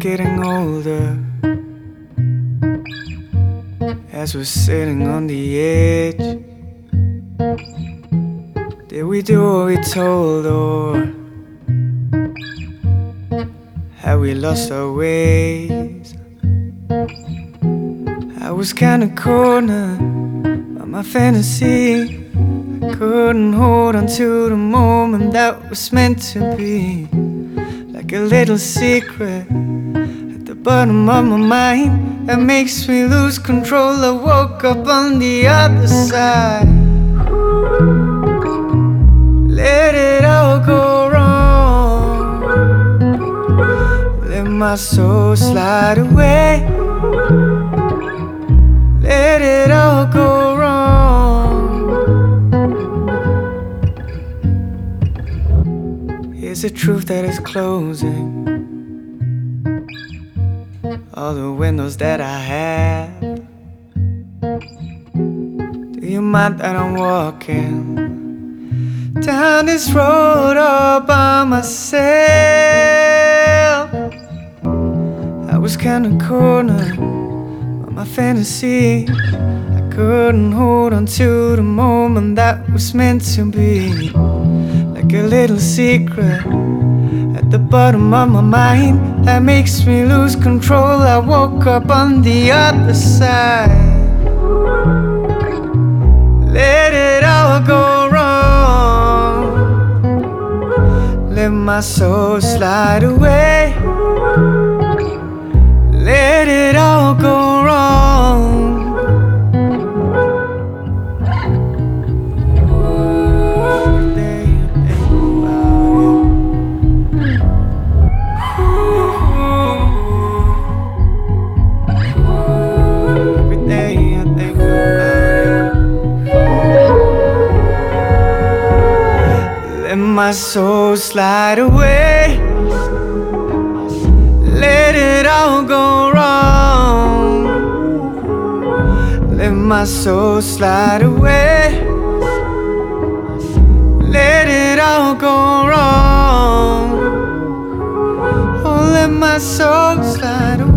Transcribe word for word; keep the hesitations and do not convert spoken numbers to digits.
getting older, as we're sitting on the edge. Did we do what we told, or have we lost our ways? I was kinda cornered by my fantasy. I couldn't hold on to the moment that was meant to be, like a little secret at the bottom of my mind that makes me lose control. I woke up on the other side. Let it all go wrong. Let my soul slide away. Let it all go wrong. Here's a truth that is closing all the windows that I have. Do you mind that I'm walking down this road all by myself? I was kinda cornered by my fantasy. I couldn't hold on to the moment that was meant to be, like a little secret at the bottom of my mind that makes me lose control. I woke up on the other side. Let it all go wrong. Let my soul slide away. Let it all go wrong. Every day I think about you. Every day I think about you. Let my soul slide away. Let it all go wrong. Let my soul slide away. Let it all go wrong. Oh, let my soul slide away.